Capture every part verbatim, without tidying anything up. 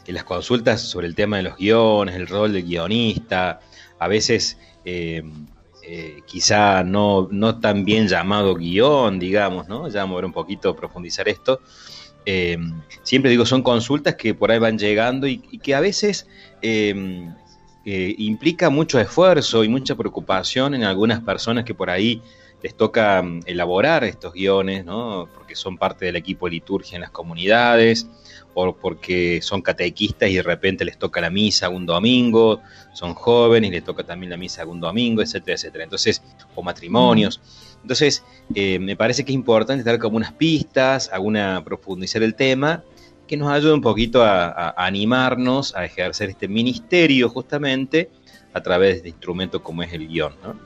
en las consultas sobre el tema de los guiones, el rol del guionista, a veces eh, eh, quizá no, no tan bien llamado guión, digamos, ¿no? Ya vamos a ver un poquito, profundizar esto. Eh, siempre digo, son consultas que por ahí van llegando y, y que a veces eh, eh, implica mucho esfuerzo y mucha preocupación en algunas personas que por ahí les toca um, elaborar estos guiones, ¿no? Porque son parte del equipo de liturgia en las comunidades, o porque son catequistas y de repente les toca la misa un domingo, son jóvenes y les toca también la misa un domingo, etcétera, etcétera. Entonces, o matrimonios. Entonces, eh, me parece que es importante dar como unas pistas, alguna profundizar el tema, que nos ayude un poquito a, a animarnos a ejercer este ministerio justamente a través de instrumentos como es el guión, ¿no?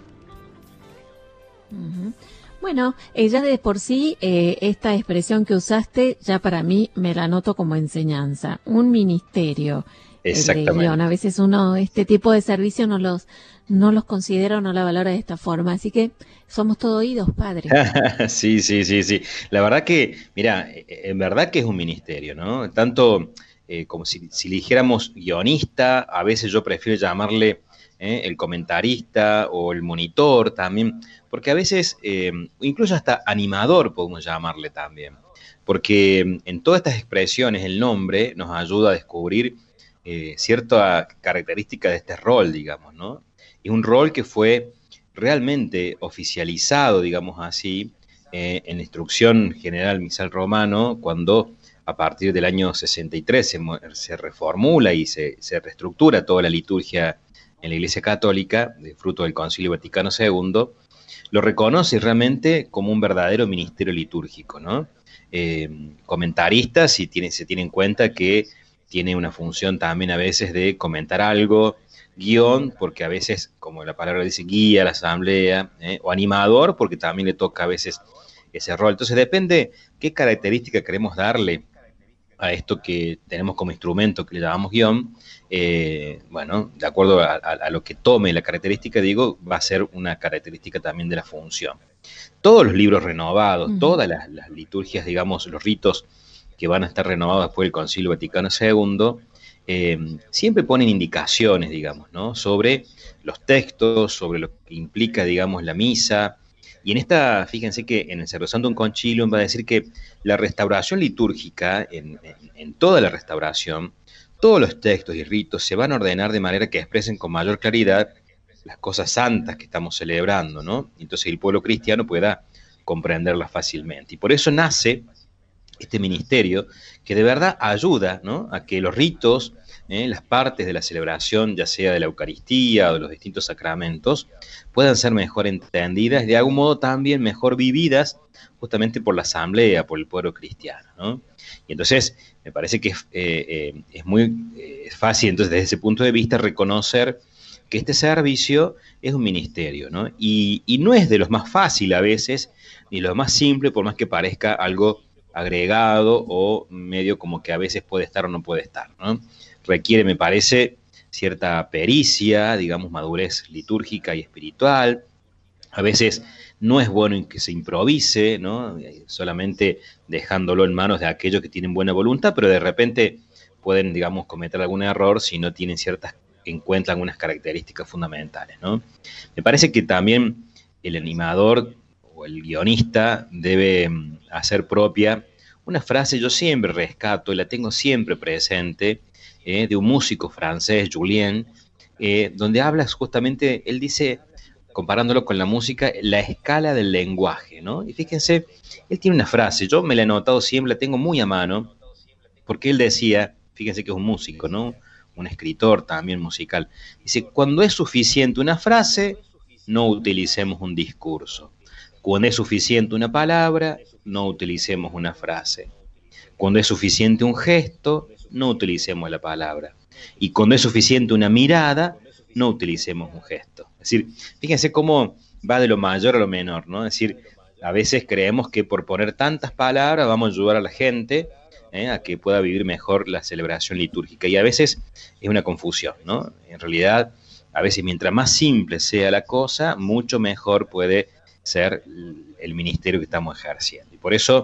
Uh-huh. Bueno, eh, ya de por sí, eh, esta expresión que usaste, ya para mí me la noto como enseñanza, un ministerio. Exactamente. El de guión. A veces uno, este tipo de servicio no los, no los considera o no la valora de esta forma, así que somos todo oídos, padre. Sí, sí, sí, sí. La verdad que, mira, en verdad que es un ministerio, ¿no? Tanto eh, como si, si le dijéramos guionista, a veces yo prefiero llamarle eh, el comentarista o el monitor también, porque a veces, eh, incluso hasta animador podemos llamarle también, porque en todas estas expresiones el nombre nos ayuda a descubrir eh, cierta característica de este rol, digamos, ¿no? Es un rol que fue realmente oficializado, digamos así, eh, en la Instrucción General Misal Romano, cuando a partir del año sesenta y tres se, se reformula y se, se reestructura toda la liturgia en la Iglesia Católica, de fruto del Concilio Vaticano segundo, lo reconoce realmente como un verdadero ministerio litúrgico, ¿no? Eh, comentarista, si tiene, se tiene en cuenta que tiene una función también a veces de comentar algo, guión, porque a veces, como la palabra dice, guía a la asamblea, ¿eh? O animador, porque también le toca a veces ese rol. Entonces depende qué característica queremos darle a esto que tenemos como instrumento que le llamamos guión. Eh, bueno, de acuerdo a, a, a lo que tome la característica, digo, va a ser una característica también de la función. Todos los libros renovados, uh-huh. todas las, las liturgias, digamos, los ritos que van a estar renovados después del Concilio Vaticano segundo, Eh, siempre ponen indicaciones, digamos, ¿no? Sobre los textos, sobre lo que implica, digamos, la misa. Y en esta, fíjense que en el Sacrosanctum Concilium va a decir que la restauración litúrgica, en, en, en toda la restauración, todos los textos y ritos se van a ordenar de manera que expresen con mayor claridad las cosas santas que estamos celebrando, ¿no? Entonces el pueblo cristiano pueda comprenderlas fácilmente. Y por eso nace este ministerio que de verdad ayuda, ¿no? A que los ritos, eh, las partes de la celebración, ya sea de la Eucaristía o de los distintos sacramentos, puedan ser mejor entendidas y de algún modo también mejor vividas justamente por la asamblea, por el pueblo cristiano, ¿no? Y entonces me parece que es, eh, eh, es muy eh, fácil entonces desde ese punto de vista reconocer que este servicio es un ministerio, ¿no? Y, y no es de los más fáciles a veces, ni los más simple, por más que parezca algo agregado o medio como que a veces puede estar o no puede estar, ¿no? Requiere, me parece, cierta pericia, digamos, madurez litúrgica y espiritual. A veces no es bueno que se improvise, ¿no? Solamente dejándolo en manos de aquellos que tienen buena voluntad, pero de repente pueden, digamos, cometer algún error si no tienen ciertas en cuenta algunas características fundamentales, ¿no? Me parece que también el animador o el guionista debe hacer propia una frase, yo siempre rescato y la tengo siempre presente, eh, de un músico francés, Julien, eh, donde habla justamente, él dice, comparándolo con la música, la escala del lenguaje, ¿no? Y fíjense, él tiene una frase, yo me la he notado siempre, la tengo muy a mano, porque él decía, fíjense que es un músico, ¿no? Un escritor también musical, dice, cuando es suficiente una frase, no utilicemos un discurso. Cuando es suficiente una palabra, no utilicemos una frase. Cuando es suficiente un gesto, no utilicemos la palabra. Y cuando es suficiente una mirada, no utilicemos un gesto. Es decir, fíjense cómo va de lo mayor a lo menor, ¿no? Es decir, a veces creemos que por poner tantas palabras vamos a ayudar a la gente ¿eh? a que pueda vivir mejor la celebración litúrgica. Y a veces es una confusión, ¿no? En realidad, a veces mientras más simple sea la cosa, mucho mejor puede ser el ministerio que estamos ejerciendo. Y por eso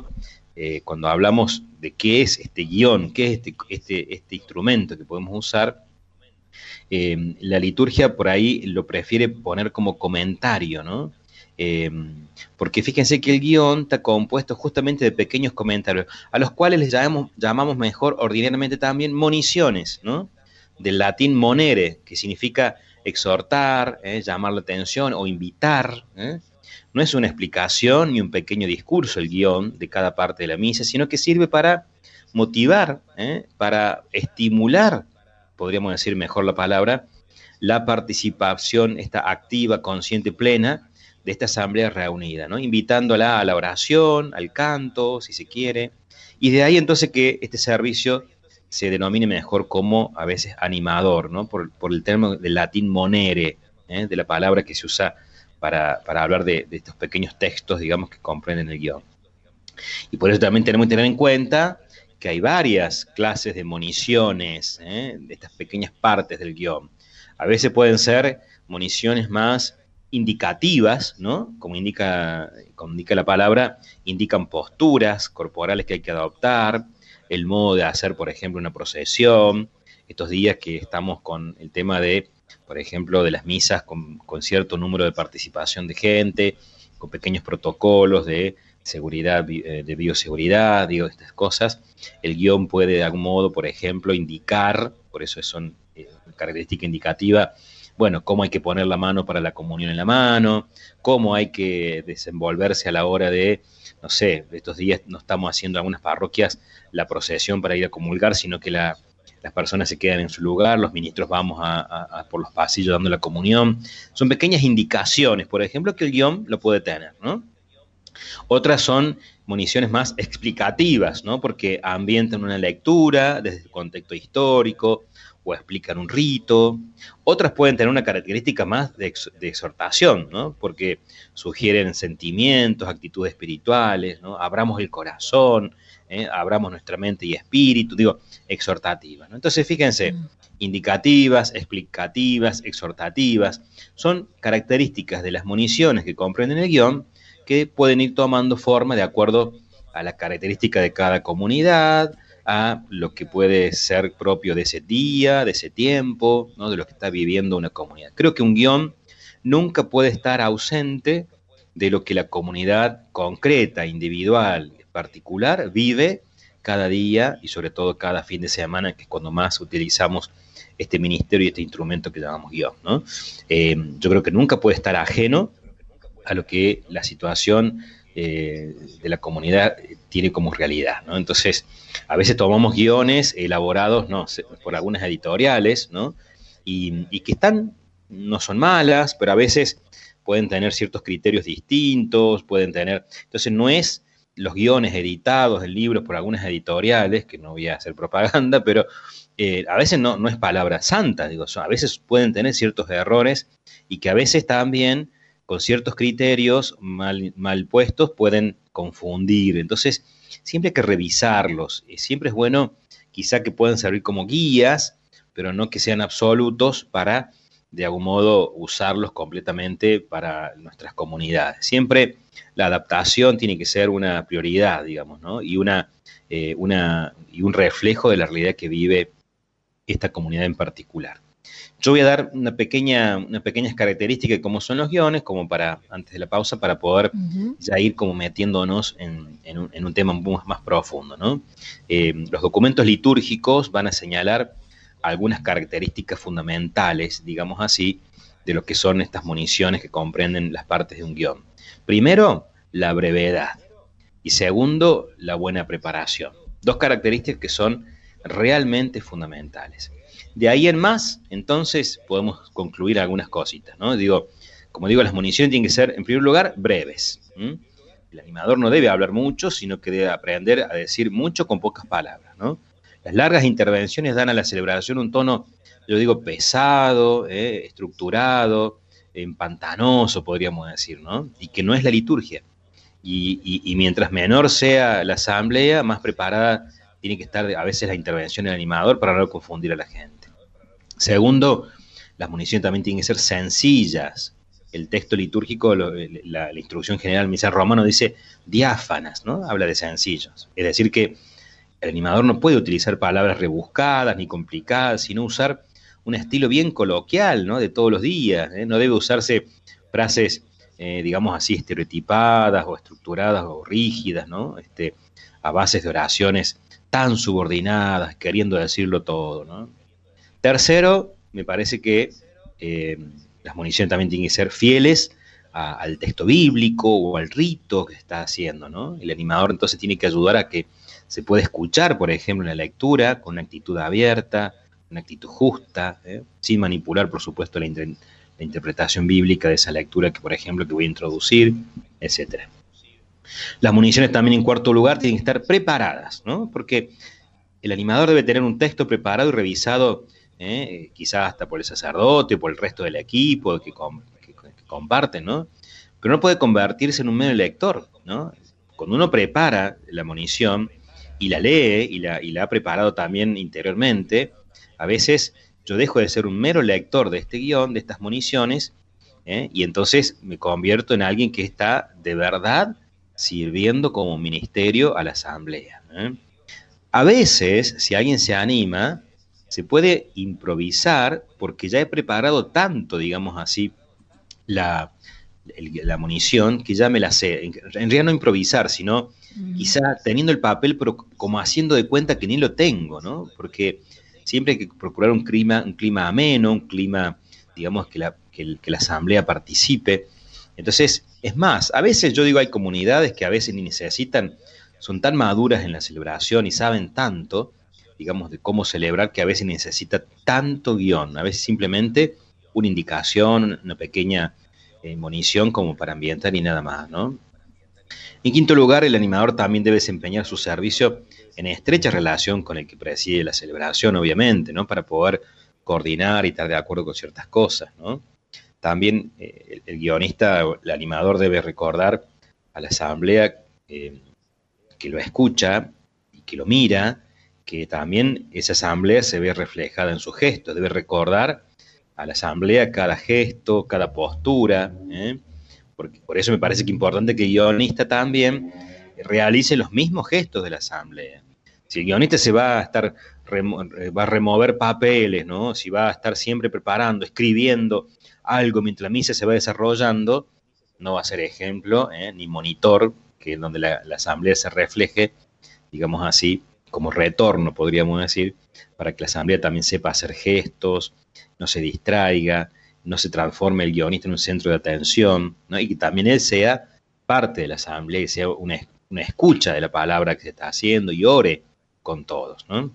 eh, cuando hablamos de qué es este guión, qué es este, este, este instrumento que podemos usar, eh, la liturgia por ahí lo prefiere poner como comentario, ¿no? Eh, porque fíjense que el guión está compuesto justamente de pequeños comentarios, a los cuales les llamamos, llamamos mejor ordinariamente también moniciones, ¿no? Del latín monere, que significa exhortar, eh, llamar la atención o invitar, ¿eh? No es una explicación ni un pequeño discurso el guión de cada parte de la misa, sino que sirve para motivar, ¿eh? Para estimular, podríamos decir mejor la palabra, la participación esta activa, consciente, plena de esta asamblea reunida, ¿no? Invitándola a la oración, al canto, si se quiere, y de ahí entonces que este servicio se denomine mejor como a veces animador, ¿no? Por, por el término del latín monere, ¿eh? De la palabra que se usa para, para hablar de, de estos pequeños textos, digamos, que comprenden el guión. Y por eso también tenemos que tener en cuenta que hay varias clases de moniciones, ¿eh? De estas pequeñas partes del guión. A veces pueden ser moniciones más indicativas, ¿no? Como indica, como indica la palabra, indican posturas corporales que hay que adoptar, el modo de hacer, por ejemplo, una procesión. Estos días que estamos con el tema de, por ejemplo, de las misas con, con cierto número de participación de gente, con pequeños protocolos de seguridad, de bioseguridad, digo, estas cosas. El guión puede de algún modo, por ejemplo, indicar, por eso son eh, característica indicativa, bueno, cómo hay que poner la mano para la comunión en la mano, cómo hay que desenvolverse a la hora de, no sé, estos días no estamos haciendo en algunas parroquias la procesión para ir a comulgar, sino que la, las personas se quedan en su lugar, los ministros vamos a, a, a por los pasillos dando la comunión. Son pequeñas indicaciones, por ejemplo, que el guión lo puede tener, ¿no? Otras son municiones más explicativas, ¿no? Porque ambientan una lectura desde el contexto histórico o explican un rito. Otras pueden tener una característica más de, ex, de exhortación, ¿no? Porque sugieren sentimientos, actitudes espirituales, ¿no? Abramos el corazón, ¿eh? Abramos nuestra mente y espíritu, digo, exhortativas, ¿no? Entonces, fíjense, indicativas, explicativas, exhortativas, son características de las municiones que comprenden el guión, que pueden ir tomando forma de acuerdo a la característica de cada comunidad, a lo que puede ser propio de ese día, de ese tiempo, ¿no? De lo que está viviendo una comunidad. Creo que un guión nunca puede estar ausente de lo que la comunidad concreta, individual, particular, vive cada día y sobre todo cada fin de semana, que es cuando más utilizamos este ministerio y este instrumento que llamamos guión, ¿no? Eh, yo creo que nunca puede estar ajeno a lo que la situación eh, de la comunidad tiene como realidad, ¿no? Entonces, a veces tomamos guiones elaborados, no, por algunas editoriales, ¿no? Y, y que están, no son malas, pero a veces pueden tener ciertos criterios distintos, pueden tener... Entonces, no es los guiones editados en libros por algunas editoriales, que no voy a hacer propaganda, pero eh, a veces no, no es palabra santa, digo, a veces pueden tener ciertos errores y que a veces también con ciertos criterios mal, mal puestos pueden confundir. Entonces, siempre hay que revisarlos. Siempre es bueno, quizá que puedan servir como guías, pero no que sean absolutos para, de algún modo, usarlos completamente para nuestras comunidades. Siempre la adaptación tiene que ser una prioridad, digamos, ¿no? Y, una, eh, una, y un reflejo de la realidad que vive esta comunidad en particular. Yo voy a dar una pequeña, unas pequeñas características de cómo son los guiones, como para, antes de la pausa, para poder uh-huh. ya ir como metiéndonos en, en, un, en un tema más, más profundo, ¿no? Eh, los documentos litúrgicos van a señalar algunas características fundamentales, digamos así, de lo que son estas municiones que comprenden las partes de un guión. Primero, la brevedad. Y segundo, la buena preparación. Dos características que son realmente fundamentales. De ahí en más, entonces, podemos concluir algunas cositas, ¿no? Digo, como digo, las municiones tienen que ser, en primer lugar, breves. ¿Mm? El animador no debe hablar mucho, sino que debe aprender a decir mucho con pocas palabras, ¿no? Las largas intervenciones dan a la celebración un tono, yo digo, pesado, eh, estructurado, empantanoso, podríamos decir, ¿no? Y que no es la liturgia. Y, y, y mientras menor sea la asamblea, más preparada tiene que estar a veces la intervención del animador para no confundir a la gente. Segundo, las municiones también tienen que ser sencillas, el texto litúrgico, lo, la, la instrucción general en misa romano dice diáfanas, ¿no? Habla de sencillos. Es decir, que el animador no puede utilizar palabras rebuscadas ni complicadas, sino usar un estilo bien coloquial, ¿no? De todos los días, ¿eh? No debe usarse frases, eh, digamos así, estereotipadas o estructuradas o rígidas, ¿no? Este, a bases de oraciones tan subordinadas, queriendo decirlo todo, ¿no? Tercero, me parece que eh, las municiones también tienen que ser fieles a, al texto bíblico o al rito que se está haciendo, ¿no? El animador entonces tiene que ayudar a que se pueda escuchar, por ejemplo, en la lectura, con una actitud abierta, una actitud justa, ¿eh? Sin manipular, por supuesto, la, inter la interpretación bíblica de esa lectura que, por ejemplo, que voy a introducir, etcétera. Las municiones también, en cuarto lugar, tienen que estar preparadas, ¿no? Porque el animador debe tener un texto preparado y revisado, ¿eh? Quizás hasta por el sacerdote o por el resto del equipo que, com que, que comparten, ¿no? Pero no puede convertirse en un mero lector, ¿no? Cuando uno prepara la munición y la lee y la, y la ha preparado también interiormente, a veces yo dejo de ser un mero lector de este guión, de estas municiones, ¿eh? Y entonces me convierto en alguien que está de verdad sirviendo como ministerio a la asamblea, ¿eh? A veces, si alguien se anima, se puede improvisar porque ya he preparado tanto, digamos así, la, el, la munición, que ya me la sé. En, en realidad no improvisar, sino mm. quizá teniendo el papel, pero como haciendo de cuenta que ni lo tengo, ¿no? Porque siempre hay que procurar un clima, un clima ameno, un clima, digamos, que la, que, el, que la asamblea participe. Entonces, es más, a veces yo digo, hay comunidades que a veces ni necesitan, son tan maduras en la celebración y saben tanto, digamos, de cómo celebrar, que a veces necesita tanto guión, a veces simplemente una indicación, una pequeña eh, munición como para ambientar y nada más, ¿no? En quinto lugar, el animador también debe desempeñar su servicio en estrecha relación con el que preside la celebración, obviamente, ¿no? Para poder coordinar y estar de acuerdo con ciertas cosas, ¿no? También eh, el, el guionista, el animador debe recordar a la asamblea eh, que lo escucha y que lo mira, que también esa asamblea se ve reflejada en sus gestos. Debe recordar a la asamblea cada gesto, cada postura, ¿eh? Porque por eso me parece que es importante que el guionista también realice los mismos gestos de la asamblea. Si el guionista se va a estar, va a remover papeles, ¿no? Si va a estar siempre preparando, escribiendo algo mientras la misa se va desarrollando, no va a ser ejemplo, ¿eh? Ni monitor, que es donde la, la asamblea se refleje, digamos así, como retorno, podríamos decir, para que la asamblea también sepa hacer gestos, no se distraiga, no se transforme el guionista en un centro de atención, ¿no? Y que también él sea parte de la asamblea, que sea una, una escucha de la palabra que se está haciendo y ore con todos, ¿no?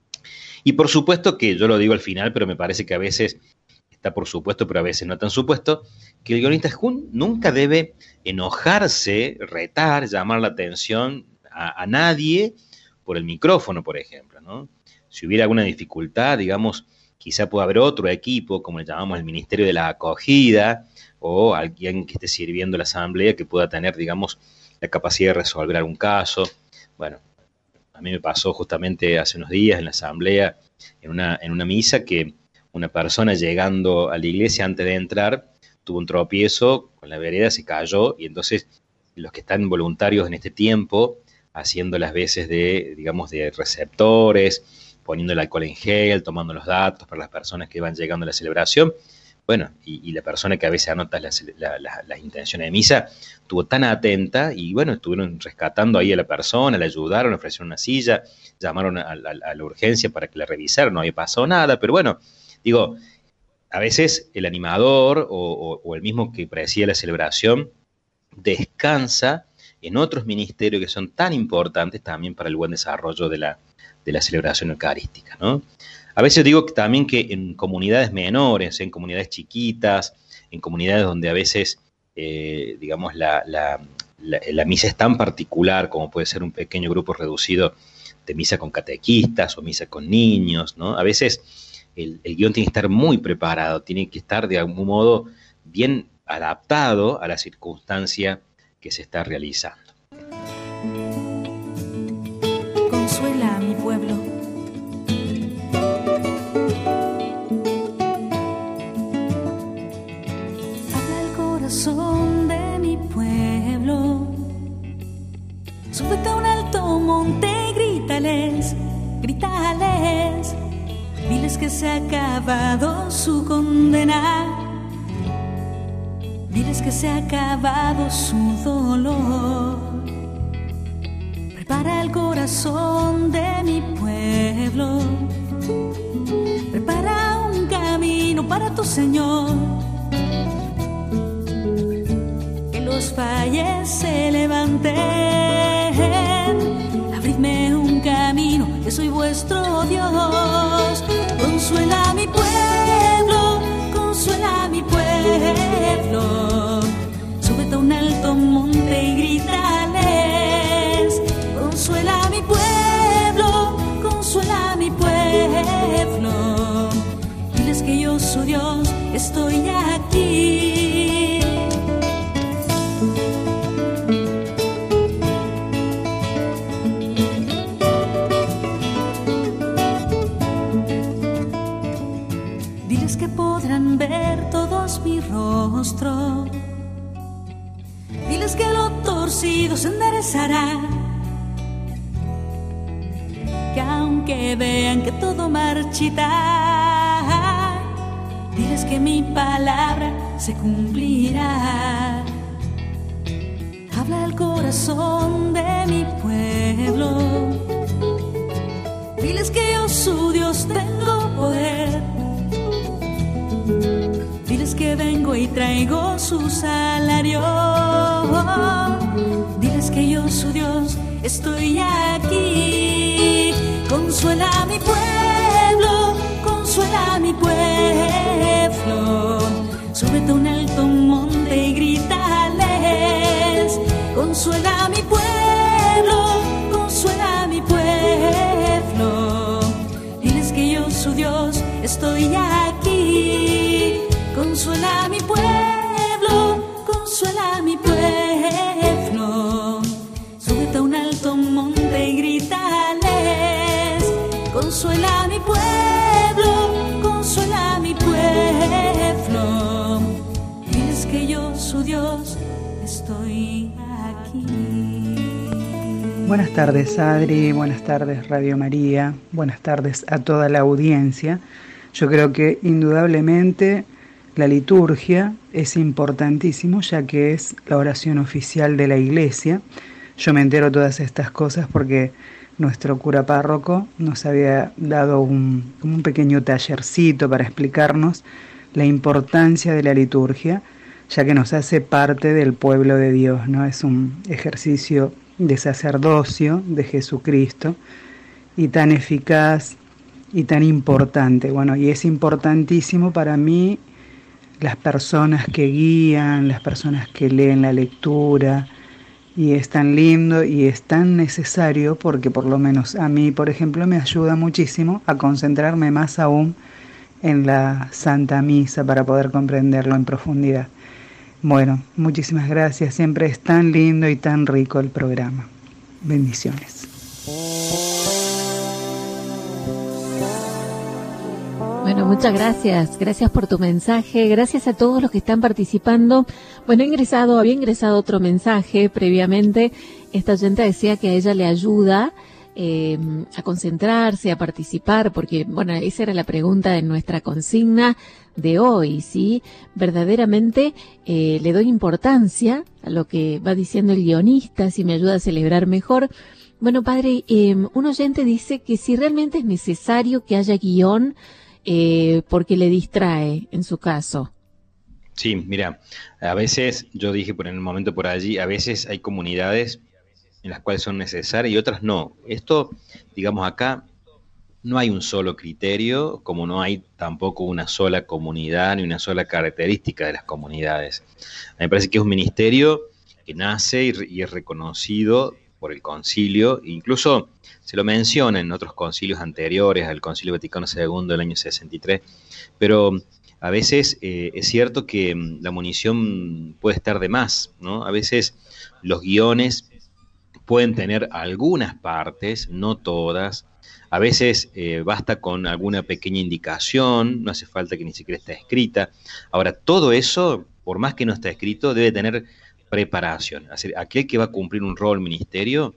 Y por supuesto que yo lo digo al final, pero me parece que a veces está por supuesto, pero a veces no tan supuesto, que el guionista nunca debe enojarse, retar, llamar la atención a, a nadie por el micrófono, por ejemplo, ¿no? Si hubiera alguna dificultad, digamos, quizá pueda haber otro equipo, como le llamamos el Ministerio de la Acogida, o alguien que esté sirviendo la asamblea que pueda tener, digamos, la capacidad de resolver algún caso. Bueno, a mí me pasó justamente hace unos días en la asamblea, en una, en una misa, que una persona llegando a la iglesia antes de entrar tuvo un tropiezo con la vereda, se cayó, y entonces los que están voluntarios en este tiempo, haciendo las veces de, digamos, de receptores, poniendo el alcohol en gel, tomando los datos para las personas que van llegando a la celebración, bueno, y, y la persona que a veces anota las, la, la, las intenciones de misa, estuvo tan atenta, y bueno, estuvieron rescatando ahí a la persona, le ayudaron, le ofrecieron una silla, llamaron a, a, a la urgencia para que la revisaran, no había pasado nada, pero bueno, digo, a veces el animador o, o, o el mismo que preside la celebración descansa en otros ministerios que son tan importantes también para el buen desarrollo de la, de la celebración eucarística, ¿no? A veces digo que también que en comunidades menores, en comunidades chiquitas, en comunidades donde a veces, eh, digamos, la, la, la, la misa es tan particular, como puede ser un pequeño grupo reducido de misa con catequistas o misa con niños, ¿no? A veces el, el guión tiene que estar muy preparado, tiene que estar de algún modo bien adaptado a la circunstancia que se está realizando. Consuela a mi pueblo. Habla al que se ha acabado su condena. Diles que se ha acabado su dolor. Prepara el corazón de mi pueblo. Prepara un camino para tu Señor. Que los valles se levanten. Abridme un camino, que soy vuestro Dios. Consuela a mi pueblo, consuela a mi pueblo. Súbete a un alto monte y grítales. Consuela a mi pueblo, consuela a mi pueblo. Diles que yo soy Dios, estoy aquí. Diles que podrán ver todos mi rostro. Diles que lo torcido se enderezará. Que aunque vean que todo marchita, diles que mi palabra se cumplirá. Habla al corazón de mi pueblo. Diles que yo su Dios tengo poder. Diles que vengo y traigo su salario. Diles que yo su Dios estoy aquí. Consuela a mi pueblo, consuela a mi pueblo. Súbete a un alto monte y grítales. Consuela a mi pueblo, consuela a mi pueblo. Diles que yo su Dios estoy aquí. Consuela a mi pueblo, consuela a mi pueblo. Súbete a un alto monte y grítales. Consuela a mi pueblo, consuela a mi pueblo. Diles que yo, su Dios, estoy aquí. Buenas tardes, Adri. Buenas tardes, Radio María. Buenas tardes a toda la audiencia. Yo creo que indudablemente la liturgia es importantísimo, ya que es la oración oficial de la Iglesia. Yo me entero todas estas cosas porque nuestro cura párroco nos había dado un, un pequeño tallercito para explicarnos la importancia de la liturgia, ya que nos hace parte del pueblo de Dios, ¿no? Es un ejercicio de sacerdocio de Jesucristo y tan eficaz y tan importante. Bueno, y es importantísimo para mí las personas que guían, las personas que leen la lectura, y es tan lindo y es tan necesario porque por lo menos a mí, por ejemplo, me ayuda muchísimo a concentrarme más aún en la Santa Misa para poder comprenderlo en profundidad. Bueno, muchísimas gracias, siempre es tan lindo y tan rico el programa. Bendiciones. Bueno, muchas gracias, gracias por tu mensaje, gracias a todos los que están participando. Bueno, he ingresado, había ingresado otro mensaje previamente. Esta oyente decía que a ella le ayuda eh, a concentrarse, a participar, porque, bueno, esa era la pregunta de nuestra consigna de hoy, ¿sí? Verdaderamente eh, le doy importancia a lo que va diciendo el guionista, si me ayuda a celebrar mejor. Bueno, padre, eh, un oyente dice que si realmente es necesario que haya guión, Eh, porque le distrae en su caso. Sí, mira, a veces, yo dije por en el momento por allí, a veces hay comunidades en las cuales son necesarias y otras no. Esto, digamos acá, no hay un solo criterio, como no hay tampoco una sola comunidad ni una sola característica de las comunidades. A mí me parece que es un ministerio que nace y, y es reconocido por el concilio, incluso se lo menciona en otros concilios anteriores, al Concilio Vaticano segundo del año sesenta y tres, pero a veces eh, es cierto que la munición puede estar de más, ¿no? A veces los guiones pueden tener algunas partes, no todas, a veces eh, basta con alguna pequeña indicación, no hace falta que ni siquiera esté escrita. Ahora, todo eso, por más que no esté escrito, debe tener preparación. Aquel que va a cumplir un rol ministerio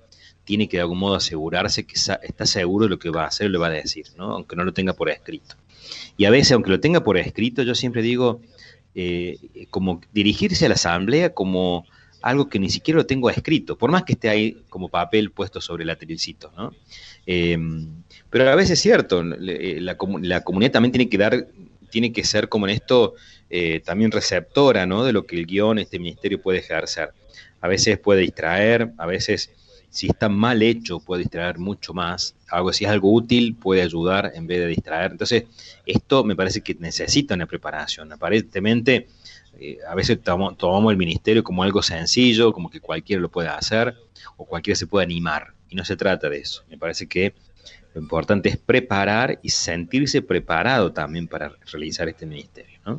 tiene que de algún modo asegurarse que está seguro de lo que va a hacer o le va a decir, ¿no? Aunque no lo tenga por escrito. Y a veces, aunque lo tenga por escrito, yo siempre digo, eh, como dirigirse a la asamblea como algo que ni siquiera lo tengo escrito, por más que esté ahí como papel puesto sobre el atrilcito, ¿no? Eh, pero a veces es cierto, la, la, la comunidad también tiene que dar, tiene que ser como en esto, eh, también receptora, ¿no? De lo que el guión, este ministerio puede ejercer. A veces puede distraer, a veces, si está mal hecho, puede distraer mucho más. Algo, si es algo útil, puede ayudar en vez de distraer. Entonces, esto me parece que necesita una preparación. Aparentemente, eh, a veces tomamos, tomamos el ministerio como algo sencillo, como que cualquiera lo puede hacer, o cualquiera se puede animar. Y no se trata de eso. Me parece que lo importante es preparar y sentirse preparado también para realizar este ministerio, ¿no?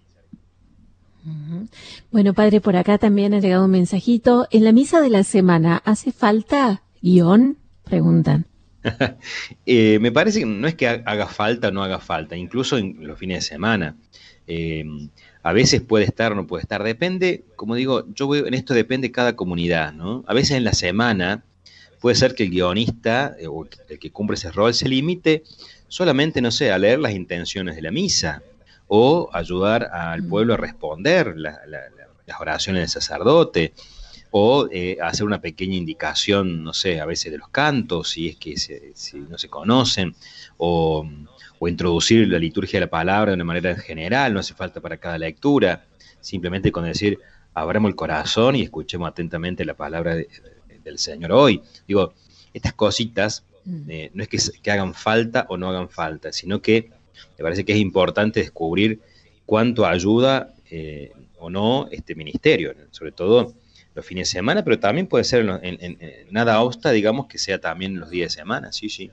Bueno, padre, por acá también ha llegado un mensajito. En la misa de la semana, ¿hace falta guión? Preguntan. eh, me parece que no es que haga falta o no haga falta, incluso en los fines de semana. Eh, a veces puede estar o no puede estar, depende, como digo, yo veo en esto depende de cada comunidad, ¿no? A veces en la semana puede ser que el guionista eh, o el que cumple ese rol se limite solamente, no sé, a leer las intenciones de la misa, o ayudar al pueblo a responder la, la, la, las oraciones del sacerdote, o eh, hacer una pequeña indicación, no sé, a veces de los cantos, si es que se, si no se conocen, o, o introducir la liturgia de la palabra de una manera general, no hace falta para cada lectura, simplemente con decir, abramos el corazón y escuchemos atentamente la palabra de, de, del Señor hoy. Digo, estas cositas eh, no es que, que hagan falta o no hagan falta, sino que me parece que es importante descubrir cuánto ayuda eh, o no este ministerio, sobre todo los fines de semana, pero también puede ser en, en, en, en nada obsta, digamos, que sea también los días de semana, sí, sí.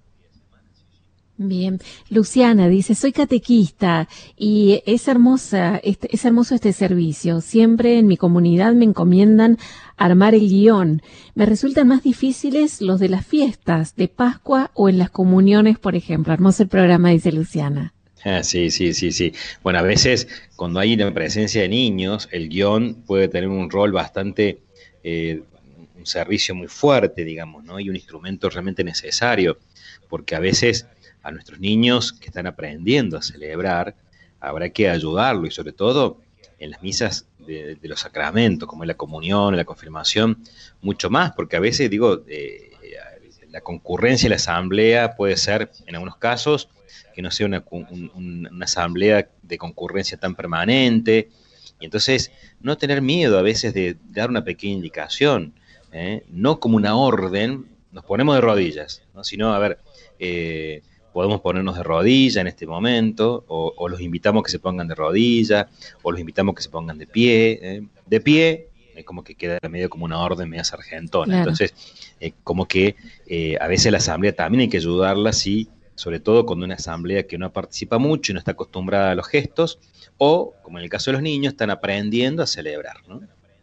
Bien, Luciana dice, soy catequista y es hermosa, este, es hermoso este servicio. Siempre en mi comunidad me encomiendan armar el guión. Me resultan más difíciles los de las fiestas de Pascua o en las comuniones, por ejemplo. Hermoso el programa, dice Luciana. Ah, sí, sí, sí, sí. Bueno, a veces cuando hay una presencia de niños, el guión puede tener un rol bastante, eh, un servicio muy fuerte, digamos, ¿no? Y un instrumento realmente necesario, porque a veces a nuestros niños que están aprendiendo a celebrar, habrá que ayudarlo, y sobre todo en las misas de, de los sacramentos, como en la comunión, en la confirmación, mucho más, porque a veces, digo, eh, la concurrencia en la asamblea puede ser, en algunos casos, que no sea una, un, una asamblea de concurrencia tan permanente, y entonces no tener miedo a veces de dar una pequeña indicación, ¿eh? No como una orden, nos ponemos de rodillas, ¿no? Sino, a ver, eh, podemos ponernos de rodilla en este momento, o, o los invitamos que se pongan de rodilla, o los invitamos que se pongan de pie. ¿eh? De pie, es como que queda medio como una orden media sargentona. Claro. Entonces, eh, como que eh, a veces la asamblea también hay que ayudarla, sí, sobre todo cuando una asamblea que no participa mucho y no está acostumbrada a los gestos, o, como en el caso de los niños, están aprendiendo a celebrar, ¿no?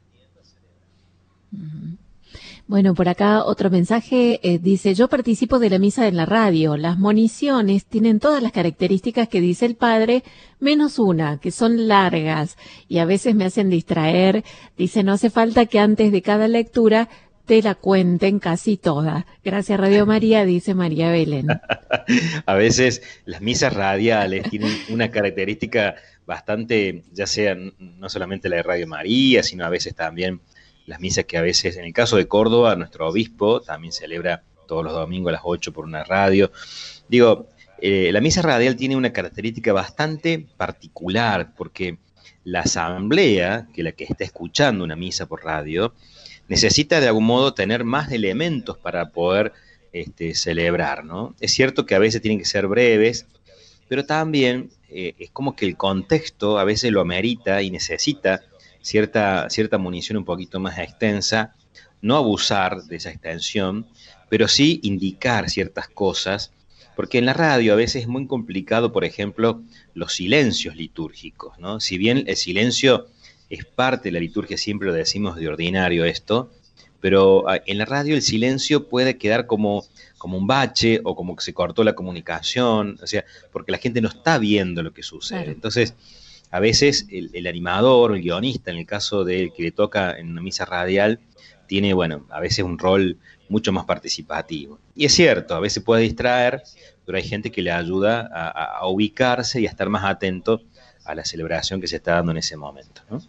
Uh-huh. Bueno, por acá otro mensaje eh, dice, yo participo de la misa en la radio. Las moniciones tienen todas las características que dice el padre, menos una, que son largas y a veces me hacen distraer. Dice, no hace falta que antes de cada lectura te la cuenten casi toda. Gracias Radio María, dice María Belén. A veces las misas radiales tienen una característica bastante, ya sea no solamente la de Radio María, sino a veces también las misas que a veces, en el caso de Córdoba, nuestro obispo también celebra todos los domingos a las ocho por una radio. Digo, eh, la misa radial tiene una característica bastante particular, porque la asamblea, que la que está escuchando una misa por radio, necesita de algún modo tener más elementos para poder este, celebrar, ¿no? Es cierto que a veces tienen que ser breves, pero también eh, es como que el contexto a veces lo amerita y necesita Cierta, cierta munición un poquito más extensa, no abusar de esa extensión, pero sí indicar ciertas cosas, porque en la radio a veces es muy complicado, por ejemplo, los silencios litúrgicos, ¿no? Si bien el silencio es parte de la liturgia, siempre lo decimos de ordinario esto, pero en la radio el silencio puede quedar como, como un bache o como que se cortó la comunicación, o sea, porque la gente no está viendo lo que sucede. Claro. Entonces, a veces el, el animador o el guionista, en el caso del que le toca en una misa radial, tiene, bueno, a veces un rol mucho más participativo. Y es cierto, a veces puede distraer, pero hay gente que le ayuda a, a, a ubicarse y a estar más atento a la celebración que se está dando en ese momento, ¿no?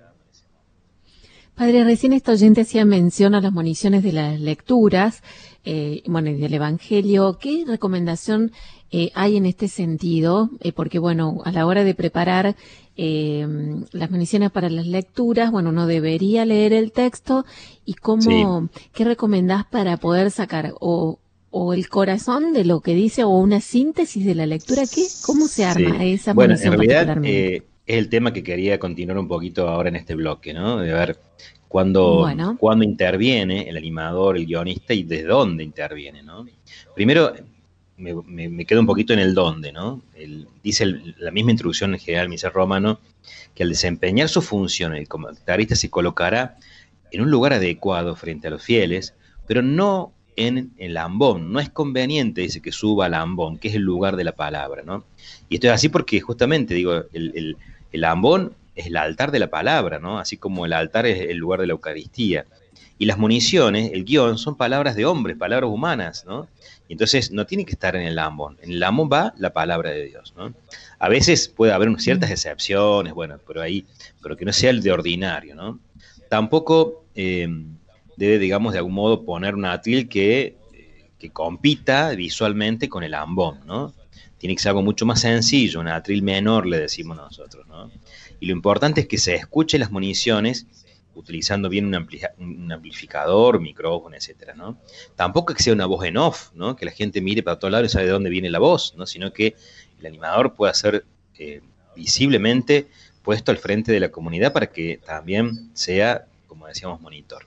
Padre, recién esta oyente hacía mención a las moniciones de las lecturas, eh, bueno, y del Evangelio. ¿Qué recomendación eh, hay en este sentido? Eh, porque, bueno, a la hora de preparar eh, las moniciones para las lecturas, bueno, uno debería leer el texto y cómo, sí. ¿Qué recomendás para poder sacar o, o el corazón de lo que dice o una síntesis de la lectura? ¿Qué? ¿Cómo se arma sí. esa bueno, munición en realidad, particularmente? Eh, es el tema que quería continuar un poquito ahora en este bloque, ¿no? De ver cuándo, bueno. cuándo interviene el animador, el guionista y desde dónde interviene, ¿no? Primero, me, me, me quedo un poquito en el dónde, ¿no? El, dice el, la misma introducción en general, Misal Romano, que al desempeñar su función el comentarista se colocará en un lugar adecuado frente a los fieles, pero no en el ambón. No es conveniente, dice, que suba al ambón, que es el lugar de la palabra, ¿no? Y esto es así porque justamente, digo, el, el, el ambón es el altar de la palabra, ¿no? Así como el altar es el lugar de la Eucaristía. Y las municiones, el guión, son palabras de hombres, palabras humanas, ¿no? Y entonces no tiene que estar en el ambón. En el ambón va la palabra de Dios, ¿no? A veces puede haber ciertas excepciones, bueno, pero ahí, pero que no sea el de ordinario, ¿no? Tampoco eh, debe, digamos, de algún modo poner un atril que, eh, que compita visualmente con el ambón, ¿no? Tiene que ser algo mucho más sencillo, un atril menor, le decimos nosotros, ¿no? Y lo importante es que se escuchen las municiones utilizando bien un, ampli un amplificador, micrófono, etcétera, ¿no? Tampoco que sea una voz en off, ¿no? Que la gente mire para todos lados y sabe de dónde viene la voz, ¿no? Sino que el animador pueda ser eh, visiblemente puesto al frente de la comunidad para que también sea, como decíamos, monitor.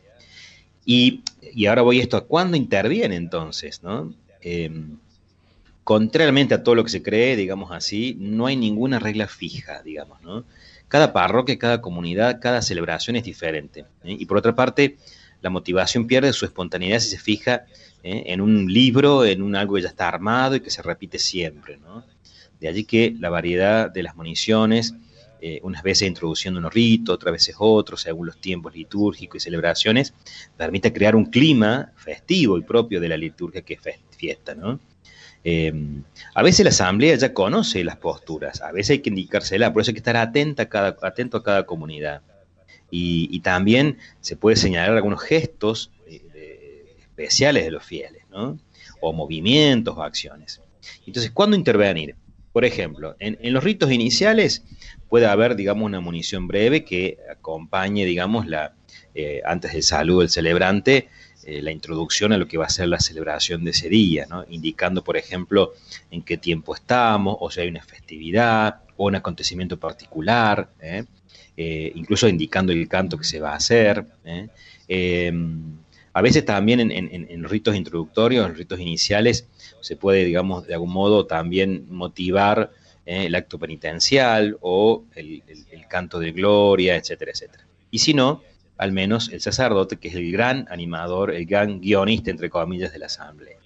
Y, y ahora voy a esto, ¿a cuándo interviene entonces, no? Eh, contrariamente a todo lo que se cree, digamos así, no hay ninguna regla fija, digamos, ¿no? Cada parroquia, cada comunidad, cada celebración es diferente, ¿eh? Y por otra parte, la motivación pierde su espontaneidad si se fija ¿eh? en un libro, en un algo que ya está armado y que se repite siempre, ¿no? De allí que la variedad de las municiones, eh, unas veces introduciendo unos ritos, otras veces otros, según los tiempos litúrgicos y celebraciones, permite crear un clima festivo y propio de la liturgia que es fiesta, ¿no? Eh, a veces la asamblea ya conoce las posturas, a veces hay que indicársela, por eso hay que estar atenta a cada, atento a cada comunidad. Y, y también se puede señalar algunos gestos eh, de, especiales de los fieles, ¿no? O movimientos o acciones. Entonces, ¿cuándo intervenir? Por ejemplo, en, en los ritos iniciales puede haber, digamos, una munición breve que acompañe, digamos, la, eh, antes del saludo del celebrante, Eh, la introducción a lo que va a ser la celebración de ese día, ¿no? Indicando, por ejemplo, en qué tiempo estamos, o si hay una festividad, o un acontecimiento particular, ¿eh? Eh, incluso indicando el canto que se va a hacer. ¿eh? Eh, a veces también en, en, en ritos introductorios, en ritos iniciales, se puede, digamos, de algún modo también motivar ¿eh? el acto penitencial, o el, el, el canto de gloria, etcétera, etcétera. Y si no, al menos el sacerdote, que es el gran animador, el gran guionista, entre comillas, de la asamblea.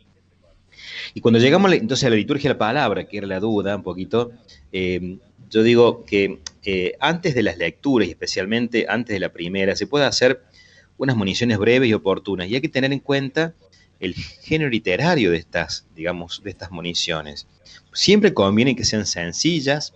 Y cuando llegamos entonces a la liturgia de la palabra, que era la duda un poquito, eh, yo digo que eh, antes de las lecturas, y especialmente antes de la primera, se puede hacer unas municiones breves y oportunas, y hay que tener en cuenta el género literario de estas, digamos, de estas municiones. Siempre conviene que sean sencillas,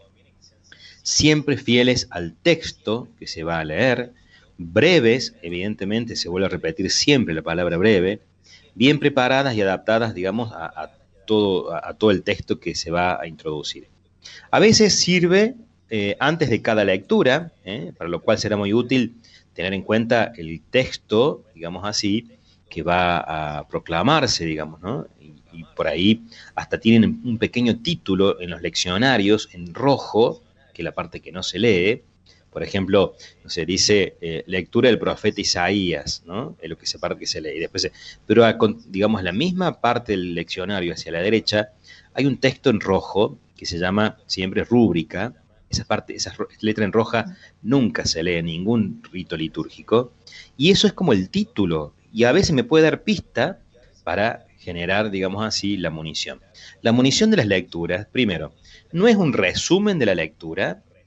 siempre fieles al texto que se va a leer, breves, evidentemente se vuelve a repetir siempre la palabra breve, bien preparadas y adaptadas, digamos, a, a, todo, a, a todo el texto que se va a introducir. A veces sirve eh, antes de cada lectura, eh, para lo cual será muy útil tener en cuenta el texto, digamos así, que va a proclamarse, digamos, ¿no? Y, y por ahí hasta tienen un pequeño título en los leccionarios en rojo, que es la parte que no se lee. Por ejemplo, no sé, dice eh, lectura del profeta Isaías, ¿no? Es lo que se parte que se lee. Y después, se, pero a, digamos, la misma parte del leccionario hacia la derecha, hay un texto en rojo que se llama siempre rúbrica. Esa parte, esa letra en roja nunca se lee en ningún rito litúrgico. Y eso es como el título. Y a veces me puede dar pista para generar, digamos así, la munición. La munición de las lecturas, primero, no es un resumen de la lectura,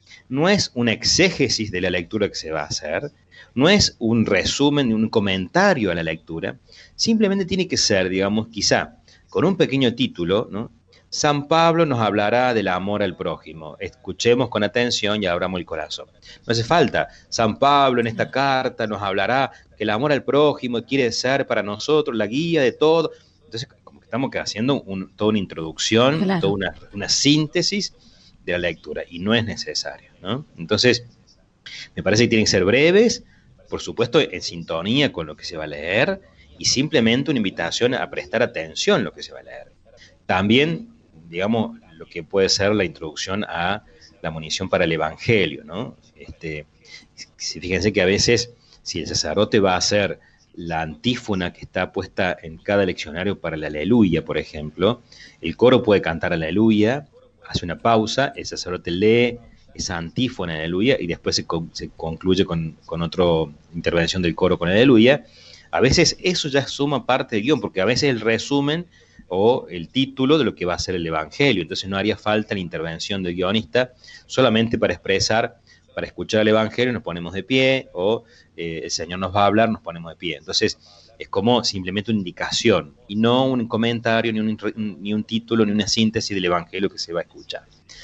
no es una exégesis de la lectura que se va a hacer, no es un resumen, un comentario a la lectura, simplemente tiene que ser, digamos, quizá con un pequeño título, ¿no? San Pablo nos hablará del amor al prójimo. Escuchemos con atención y abramos el corazón. No hace falta. San Pablo en esta carta nos hablará que el amor al prójimo quiere ser para nosotros la guía de todo. Entonces, como que estamos haciendo un, toda una introducción, claro. toda una, una síntesis de la lectura, y no es necesario, ¿no? Entonces, me parece que tienen que ser breves, por supuesto, en sintonía con lo que se va a leer, y simplemente una invitación a prestar atención a lo que se va a leer. También, digamos, lo que puede ser la introducción a la munición para el Evangelio, ¿no? Este, fíjense que a veces, si el sacerdote va a hacer la antífona que está puesta en cada leccionario para la aleluya, por ejemplo, el coro puede cantar aleluya, hace una pausa, el sacerdote lee esa antífona aleluya y después se, con, se concluye con, con otra intervención del coro con aleluya. A veces eso ya suma parte del guión, porque a veces el resumen o el título de lo que va a ser el Evangelio, entonces no haría falta la intervención del guionista solamente para expresar, para escuchar el Evangelio nos ponemos de pie, o eh, el Señor nos va a hablar, nos ponemos de pie. Entonces es como simplemente una indicación y no un comentario, ni un, ni un título, ni una síntesis del Evangelio que se va a escuchar.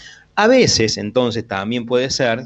A veces, entonces, también puede ser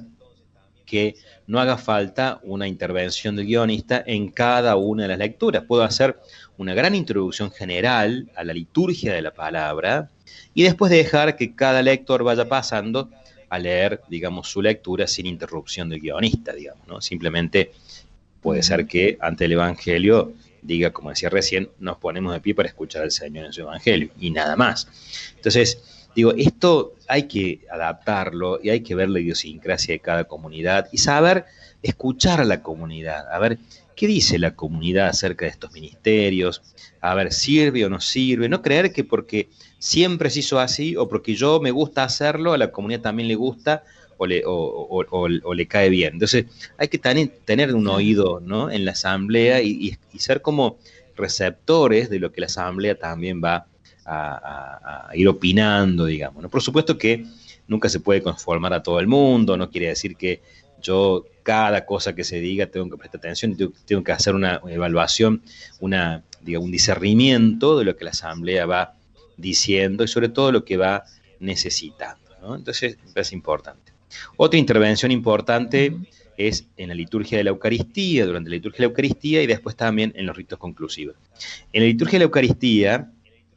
que no haga falta una intervención del guionista en cada una de las lecturas. Puedo hacer una gran introducción general a la liturgia de la palabra y después dejar que cada lector vaya pasando a leer, digamos, su lectura sin interrupción del guionista, digamos, ¿no? Simplemente puede ser que ante el Evangelio diga, como decía recién, nos ponemos de pie para escuchar al Señor en su Evangelio, y nada más. Entonces, digo, esto hay que adaptarlo y hay que ver la idiosincrasia de cada comunidad y saber escuchar a la comunidad, a ver qué dice la comunidad acerca de estos ministerios, a ver, sirve o no sirve, no creer que porque siempre se hizo así o porque yo me gusta hacerlo, a la comunidad también le gusta o le, o, o, o, o le cae bien. Entonces hay que tener, tener un oído, ¿no?, en la asamblea y, y, y ser como receptores de lo que la asamblea también va a, a, a ir opinando, digamos, ¿no? Por supuesto que nunca se puede conformar a todo el mundo, no quiere decir que yo cada cosa que se diga tengo que prestar atención, tengo, tengo que hacer una evaluación, una, digamos, un discernimiento de lo que la asamblea va diciendo y sobre todo lo que va necesitando, ¿no? Entonces es importante. Otra intervención importante es en la liturgia de la Eucaristía, durante la liturgia de la Eucaristía y después también en los ritos conclusivos. En la liturgia de la Eucaristía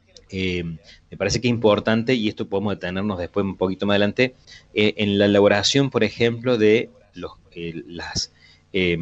eh, me parece que es importante, y esto podemos detenernos después un poquito más adelante, eh, en la elaboración, por ejemplo, de los, eh, las eh,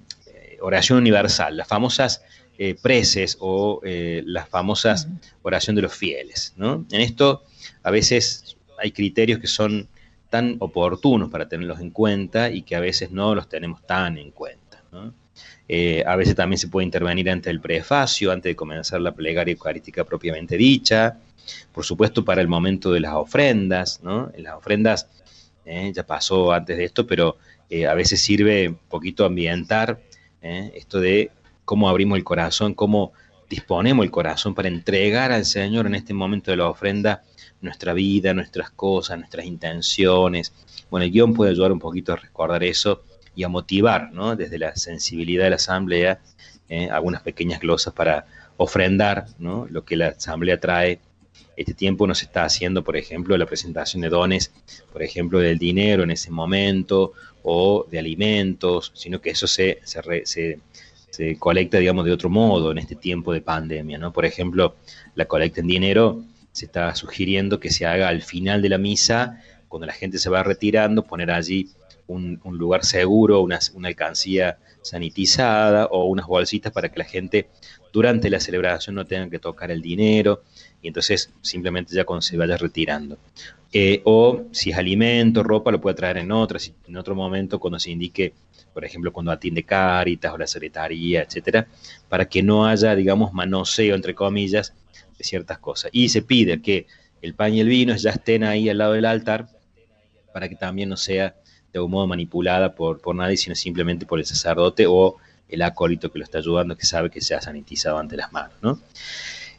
oración universal, las famosas eh, preces o eh, las famosas oración de los fieles, ¿no? En esto a veces hay criterios que son tan oportunos para tenerlos en cuenta y que a veces no los tenemos tan en cuenta, ¿no? Eh, a veces también se puede intervenir ante el prefacio, antes de comenzar la plegaria eucarística propiamente dicha. Por supuesto, para el momento de las ofrendas, ¿no? En las ofrendas, eh, ya pasó antes de esto, pero eh, a veces sirve un poquito ambientar eh, esto de cómo abrimos el corazón, cómo disponemos el corazón para entregar al Señor en este momento de la ofrenda nuestra vida, nuestras cosas, nuestras intenciones. Bueno, el guión puede ayudar un poquito a recordar eso y a motivar, ¿no?, desde la sensibilidad de la asamblea, eh, algunas pequeñas glosas para ofrendar, ¿no?, lo que la asamblea trae. Este tiempo no se está haciendo, por ejemplo, la presentación de dones, por ejemplo, del dinero en ese momento o de alimentos, sino que eso se, se, re, se, se colecta, digamos, de otro modo en este tiempo de pandemia, ¿no? Por ejemplo, la colecta en dinero se está sugiriendo que se haga al final de la misa, cuando la gente se va retirando, poner allí un, un lugar seguro, una, una alcancía sanitizada o unas bolsitas para que la gente durante la celebración no tenga que tocar el dinero y entonces simplemente ya cuando se vaya retirando. Eh, o si es alimento, ropa, lo puede traer en otra, si, en otro momento cuando se indique, por ejemplo, cuando atiende Cáritas o la secretaría, etcétera, para que no haya, digamos, manoseo, entre comillas, de ciertas cosas. Y se pide que el pan y el vino ya estén ahí al lado del altar para que también no sea de algún modo manipulada por, por nadie, sino simplemente por el sacerdote o el acólito que lo está ayudando, que sabe que se ha sanitizado ante las manos, ¿no?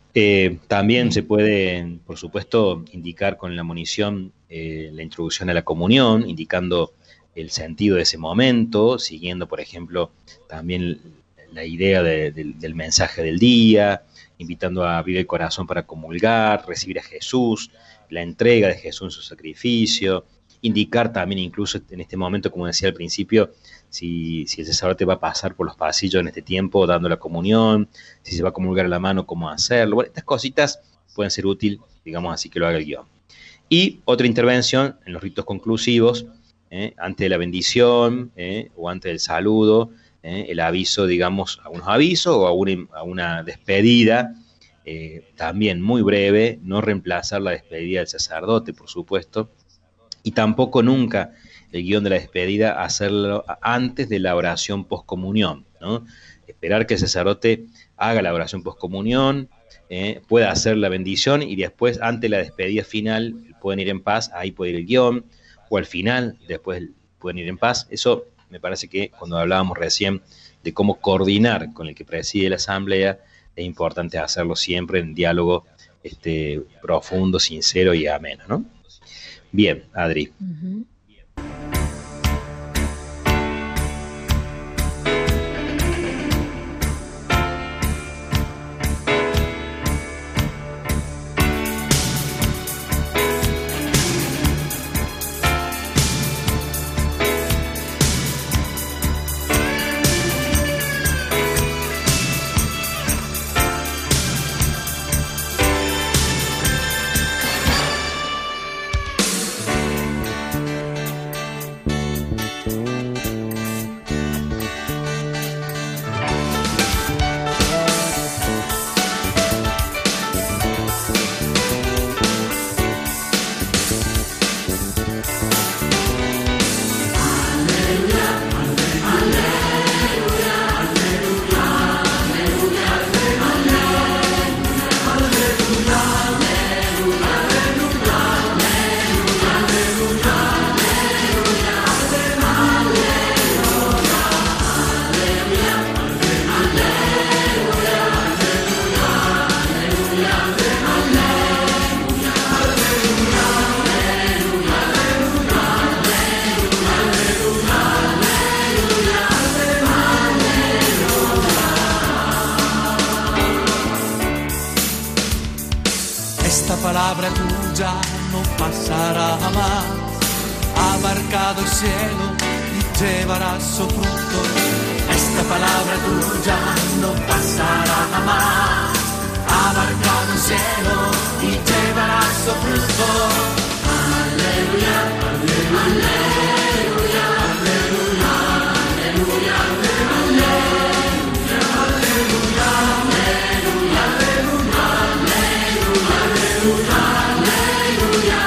Eh, también se puede, por supuesto, indicar con la munición eh, la introducción a la comunión, indicando el sentido de ese momento, siguiendo, por ejemplo, también la idea de, de, del mensaje del día, invitando a abrir el corazón para comulgar, recibir a Jesús, la entrega de Jesús en su sacrificio, indicar también incluso en este momento, como decía al principio, si, si el sacerdote va a pasar por los pasillos en este tiempo dando la comunión, si se va a comulgar a la mano, cómo hacerlo. Bueno, estas cositas pueden ser útiles, digamos así, que lo haga el guión. Y otra intervención en los ritos conclusivos, eh, antes de la bendición eh, o antes del saludo, eh, el aviso, digamos, algunos avisos o a una, a una despedida, eh, también muy breve, no reemplazar la despedida del sacerdote, por supuesto, y tampoco nunca el guión de la despedida hacerlo antes de la oración poscomunión, ¿no? Esperar que el sacerdote haga la oración poscomunión, eh, pueda hacer la bendición y después, antes de la despedida final, pueden ir en paz, ahí puede ir el guión, o al final, después pueden ir en paz. Eso me parece que cuando hablábamos recién de cómo coordinar con el que preside la asamblea, es importante hacerlo siempre en diálogo este, profundo, sincero y ameno, ¿no? Bien, Adri. Uh-huh. palabra tuya no pasará jamás, abarcado el cielo y llevará su fruto. Esta palabra tuya no pasará jamás, abarcado el cielo y llevará su fruto. Aleluya, aleluya, aleluya, aleluya, aleluya, aleluya, aleluya, aleluya, aleluya, aleluya, aleluya,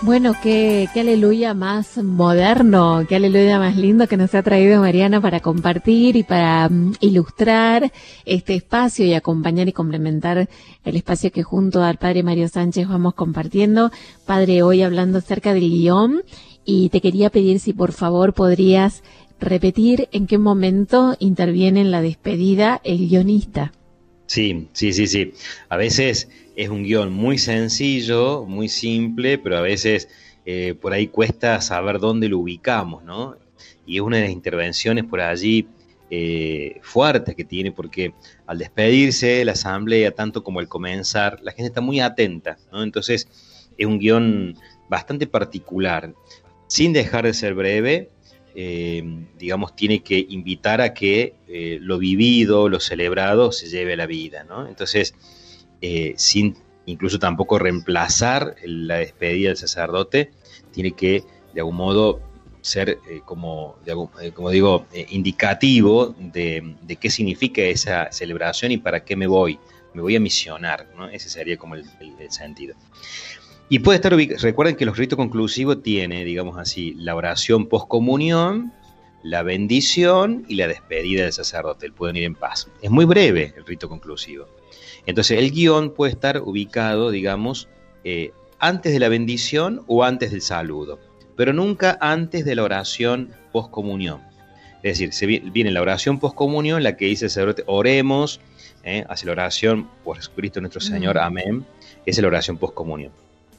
Bueno, qué, qué aleluya más moderno, qué aleluya más lindo que nos ha traído Mariana para compartir y para um, ilustrar este espacio y acompañar y complementar el espacio que junto al Padre Mario Sánchez vamos compartiendo. Padre, hoy hablando acerca del guión, y te quería pedir si por favor podrías repetir en qué momento interviene en la despedida el guionista. Sí, sí, sí, sí. A veces es un guión muy sencillo, muy simple, pero a veces eh, por ahí cuesta saber dónde lo ubicamos, ¿no? Y es una de las intervenciones por allí eh, fuertes que tiene, porque al despedirse de la asamblea, tanto como al comenzar, la gente está muy atenta, ¿no? Entonces es un guión bastante particular, sin dejar de ser breve. Eh, digamos, tiene que invitar a que eh, lo vivido, lo celebrado, se lleve a la vida, ¿no? Entonces, eh, sin incluso tampoco reemplazar la despedida del sacerdote, tiene que, de algún modo, ser, eh, como, de algún, eh, como digo, eh, indicativo de, de qué significa esa celebración y para qué me voy. Me voy a misionar, ¿no? Ese sería como el, el, el sentido. Y puede estar ubicado. Recuerden que los ritos conclusivos tiene, digamos así, la oración poscomunión, la bendición y la despedida del sacerdote, el pueden ir en paz. Es muy breve el rito conclusivo. Entonces el guión puede estar ubicado, digamos, eh, antes de la bendición o antes del saludo, pero nunca antes de la oración poscomunión. Es decir, se viene la oración poscomunión, la que dice el sacerdote, oremos, eh, hace la oración por Jesucristo nuestro Señor, amén. Esa es la oración poscomunión.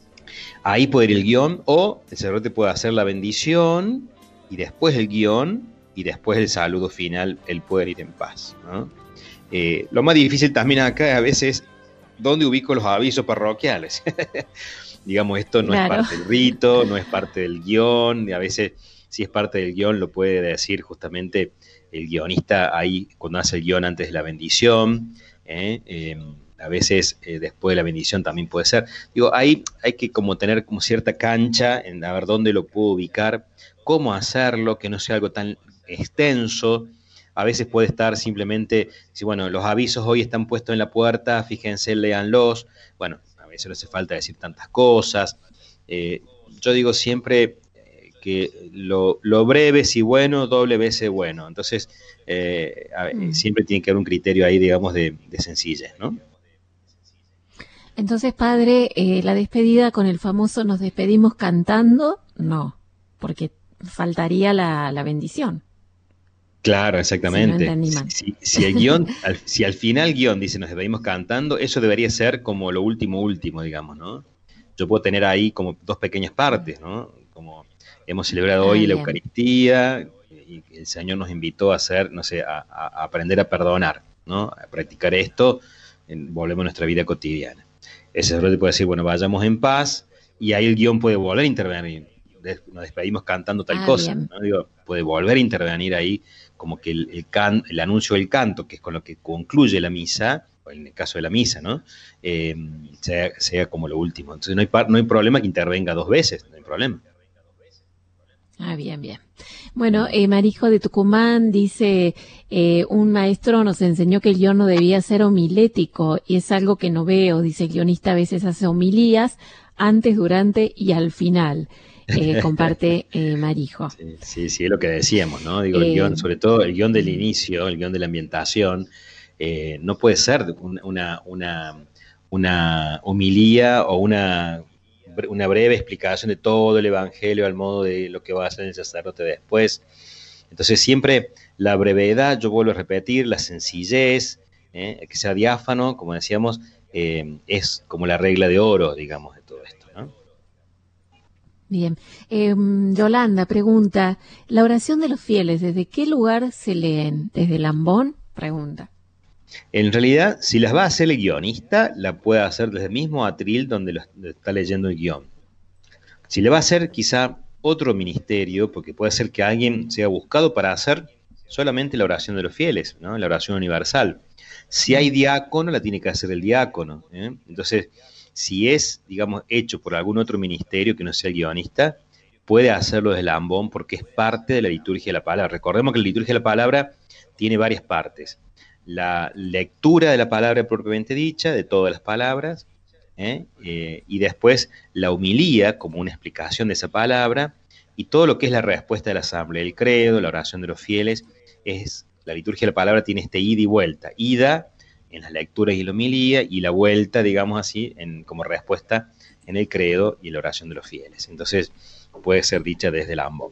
Ahí puede ir el guión, o el sacerdote puede hacer la bendición y después el guión y después el saludo final, él puede ir en paz, ¿no? Eh, lo más difícil también acá a veces, ¿dónde ubico los avisos parroquiales? Digamos, esto no claro. es parte del rito, no es parte del guión, y a veces si es parte del guión lo puede decir justamente el guionista ahí cuando hace el guión antes de la bendición, ¿eh? Eh, a veces eh, después de la bendición también puede ser. Digo, ahí hay que como tener como cierta cancha en a ver dónde lo puedo ubicar, cómo hacerlo, que no sea algo tan extenso. A veces puede estar simplemente, si bueno, los avisos hoy están puestos en la puerta, fíjense, léanlos. Bueno, a veces no hace falta decir tantas cosas. Eh, yo digo siempre que lo, lo breve si bueno, doble veces bueno. Entonces, eh, a ver, mm. siempre tiene que haber un criterio ahí, digamos, de, de sencillez, ¿no? Entonces, padre, eh, la despedida con el famoso nos despedimos cantando, no, porque faltaría la, la bendición. Claro, exactamente. Si, no si, si, el guión, al, si al final el guión dice nos despedimos cantando, eso debería ser como lo último último, digamos, ¿no? Yo puedo tener ahí como dos pequeñas partes, ¿no? Como hemos celebrado ah, hoy bien. la Eucaristía y el Señor nos invitó a hacer, no sé, a, a aprender a perdonar, ¿no? A practicar esto, en, volvemos a nuestra vida cotidiana. Ese sacerdote puede decir, bueno, vayamos en paz, y ahí el guión puede volver a intervenir. Nos despedimos cantando tal ah, cosa, ¿no? Digo, puede volver a intervenir ahí, como que el, el, can, el anuncio del canto, que es con lo que concluye la misa, o en el caso de la misa, ¿no? Eh, sea, sea como lo último. Entonces no hay, no hay problema que intervenga dos veces, no hay problema. Ah, bien, bien. Bueno, eh, Marijo de Tucumán dice, eh, un maestro nos enseñó que el guión no debía ser homilético, y es algo que no veo. Dice, el guionista a veces hace homilías antes, durante y al final. Eh, comparte eh, Marijo. Sí, sí, sí, es lo que decíamos, ¿no? Digo, el eh, guión, sobre todo el guión del inicio, el guión de la ambientación, eh, no puede ser una, una, una homilía o una... una breve explicación de todo el evangelio al modo de lo que va a hacer el sacerdote después. Entonces siempre la brevedad, yo vuelvo a repetir, la sencillez, eh, que sea diáfano, como decíamos, eh, es como la regla de oro, digamos, de todo esto, ¿no? Bien. Eh, Yolanda pregunta, ¿la oración de los fieles desde qué lugar se leen? ¿Desde el ambón? Pregunta. En realidad, si las va a hacer el guionista, la puede hacer desde el mismo atril donde lo está leyendo el guión. Si le va a hacer quizá otro ministerio, porque puede ser que alguien sea buscado para hacer solamente la oración de los fieles, ¿no? La oración universal. Si hay diácono, la tiene que hacer el diácono, ¿eh? Entonces, si es, digamos, hecho por algún otro ministerio que no sea el guionista, puede hacerlo desde el ambón porque es parte de la liturgia de la palabra. Recordemos que la liturgia de la palabra tiene varias partes. La lectura de la palabra propiamente dicha, de todas las palabras, ¿eh? Eh, y después la homilía como una explicación de esa palabra, y todo lo que es la respuesta de la asamblea, el credo, la oración de los fieles, es la liturgia de la palabra tiene este ida y vuelta, ida en las lecturas y la homilía, y la vuelta, digamos así, en, como respuesta en el credo y la oración de los fieles. Entonces puede ser dicha desde el ambos.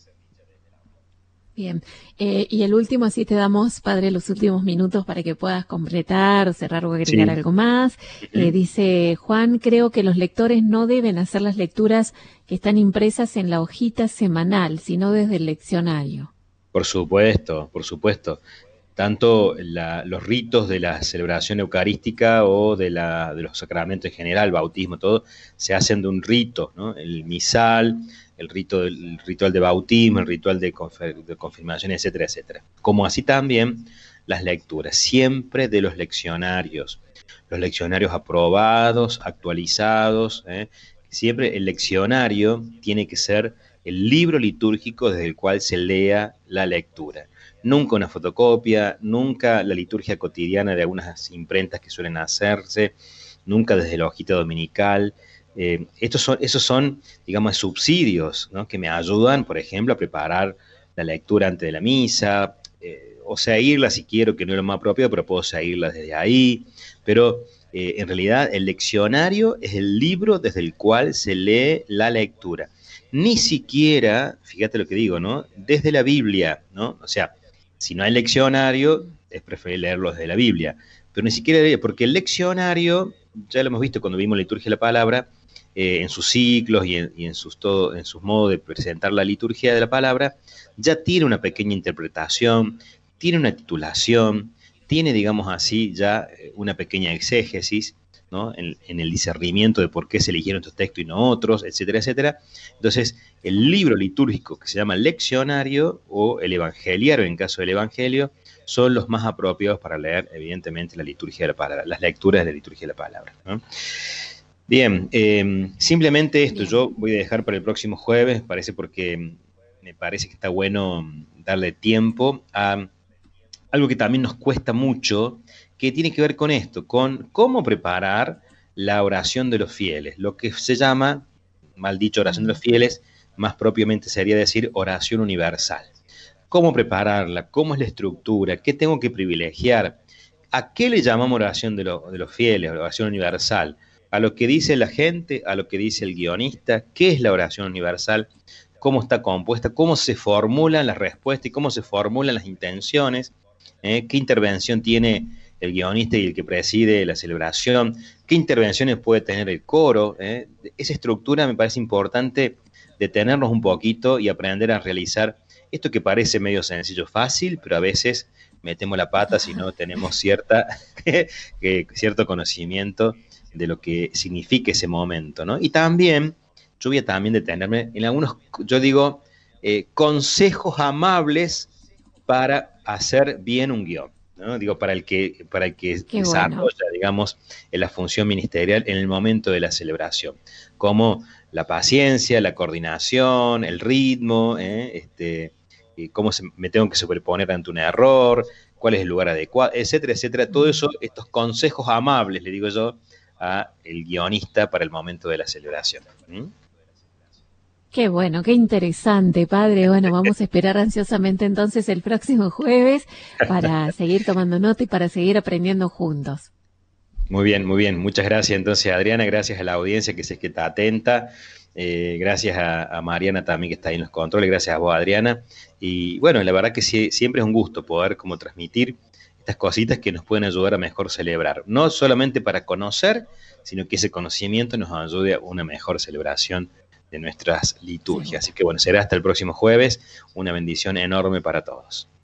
Bien, eh, y el último, así te damos, padre, los últimos minutos para que puedas completar, cerrar o agregar Sí. algo más. Eh, dice Juan, creo que los lectores no deben hacer las lecturas que están impresas en la hojita semanal, sino desde el leccionario. Por supuesto, por supuesto. Tanto la, los ritos de la celebración eucarística o de, la, de los sacramentos en general, bautismo, todo, se hacen de un rito, ¿no? El misal, el, rito del, el ritual de bautismo, el ritual de, confer, de confirmación, etcétera, etcétera. Como así también las lecturas, siempre de los leccionarios, los leccionarios aprobados, actualizados, ¿eh? Siempre el leccionario tiene que ser el libro litúrgico desde el cual se lea la lectura. Nunca una fotocopia, nunca la liturgia cotidiana de algunas imprentas que suelen hacerse, nunca desde la hojita dominical. Eh, estos son, esos son, digamos, subsidios, ¿no? Que me ayudan, por ejemplo, a preparar la lectura antes de la misa, eh, o seguirla si quiero, que no es lo más propio, pero puedo seguirla desde ahí. Pero eh, en realidad el leccionario es el libro desde el cual se lee la lectura. Ni siquiera, fíjate lo que digo, ¿no? Desde la Biblia, ¿no? O sea, si no hay leccionario, es preferible leerlo desde la Biblia. Pero ni siquiera, porque el leccionario, ya lo hemos visto cuando vimos la liturgia de la palabra, eh, en sus ciclos y, en, y en, sus todo, en sus modos de presentar la liturgia de la palabra, ya tiene una pequeña interpretación, tiene una titulación, tiene, digamos así, ya una pequeña exégesis, ¿no? En, en el discernimiento de por qué se eligieron estos textos y no otros, etcétera, etcétera. Entonces, el libro litúrgico que se llama leccionario o el evangeliario, en caso del evangelio, son los más apropiados para leer, evidentemente, la liturgia de la palabra, las lecturas de la liturgia de la palabra, ¿no? Bien, eh, simplemente esto. Bien. Yo voy a dejar para el próximo jueves, parece porque me parece que está bueno darle tiempo a algo que también nos cuesta mucho, que tiene que ver con esto, con cómo preparar la oración de los fieles, lo que se llama, mal dicho, oración de los fieles, más propiamente sería decir oración universal. ¿Cómo prepararla? ¿Cómo es la estructura? ¿Qué tengo que privilegiar? ¿A qué le llamamos oración de, lo, de los fieles, oración universal? ¿A lo que dice la gente? ¿A lo que dice el guionista? ¿Qué es la oración universal? ¿Cómo está compuesta? ¿Cómo se formulan las respuestas y cómo se formulan las intenciones? ¿Eh? ¿Qué intervención tiene el guionista y el que preside la celebración? ¿Qué intervenciones puede tener el coro? ¿Eh? Esa estructura me parece importante detenernos un poquito y aprender a realizar esto que parece medio sencillo, fácil, pero a veces metemos la pata si no tenemos cierta, cierto conocimiento de lo que significa ese momento, ¿no? Y también, yo voy a también detenerme en algunos, yo digo, eh, consejos amables para hacer bien un guión, ¿no? Digo, para el que, para el que desarrolla, bueno. digamos, en la función ministerial en el momento de la celebración, como la paciencia, la coordinación, el ritmo, ¿eh? este, cómo se, me tengo que superponer ante un error, cuál es el lugar adecuado, etcétera, etcétera. Todo eso, estos consejos amables, le digo yo, a el guionista para el momento de la celebración. ¿Mm? Qué bueno, qué interesante, padre. Bueno, vamos a esperar ansiosamente entonces el próximo jueves para seguir tomando nota y para seguir aprendiendo juntos. Muy bien, muy bien. Muchas gracias entonces, Adriana. Gracias a la audiencia que sé que está atenta. Eh, gracias a, a Mariana también, que está ahí en los controles. Gracias a vos, Adriana. Y bueno, la verdad que sí, siempre es un gusto poder como transmitir estas cositas que nos pueden ayudar a mejor celebrar. No solamente para conocer, sino que ese conocimiento nos ayude a una mejor celebración de nuestras liturgias. Así que bueno, será hasta el próximo jueves. Una bendición enorme para todos.